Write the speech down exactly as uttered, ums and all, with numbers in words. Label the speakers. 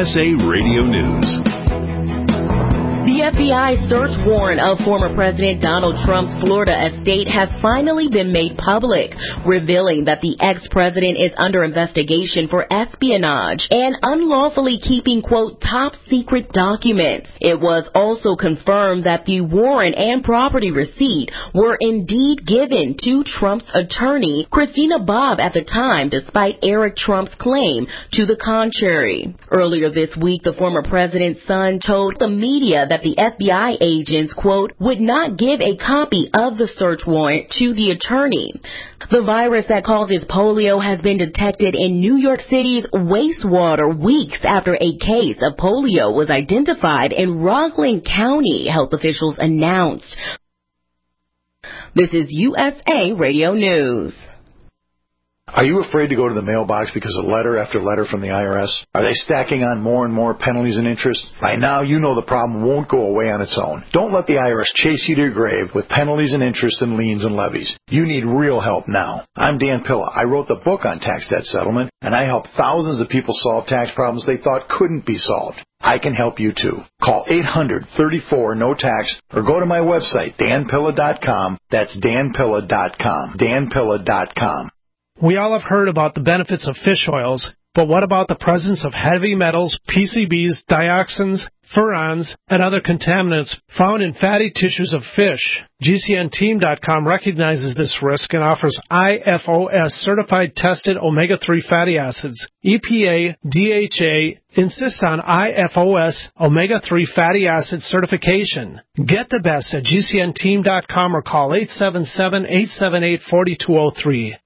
Speaker 1: S A Radio News.
Speaker 2: The F B I search warrant of former President Donald Trump's Florida estate has finally been made public, revealing that the ex-president is under investigation for espionage and unlawfully keeping, quote, top-secret documents. It was also confirmed that the warrant and property receipt were indeed given to Trump's attorney, Christina Bobb, at the time, despite Eric Trump's claim to the contrary. Earlier this week, the former president's son told the media that the F B I agents, quote, would not give a copy of the search warrant to the attorney. The virus that causes polio has been detected in New York City's wastewater weeks after a case of polio was identified in Rockland County, health officials announced. This is U S A Radio News.
Speaker 3: Are you afraid to go to the mailbox because of letter after letter from the I R S? Are they stacking on more and more penalties and interest? By now, you know the problem won't go away on its own. Don't let the I R S chase you to your grave with penalties and interest and liens and levies. You need real help now. I'm Dan Pilla. I wrote the book on tax debt settlement, and I help thousands of people solve tax problems they thought couldn't be solved. I can help you too. Call eight hundred, thirty-four, no tax or go to my website, dan pilla dot com. That's dan pilla dot com. dan pilla dot com.
Speaker 4: We all have heard about the benefits of fish oils, but what about the presence of heavy metals, P C Bs, dioxins, furans, and other contaminants found in fatty tissues of fish? G C N team dot com recognizes this risk and offers I F O S certified tested omega three fatty acids. E P A, D H A insists on I F O S omega three fatty acid certification. Get the best at G C N team dot com or call eight seven seven, eight seven eight, four two zero three.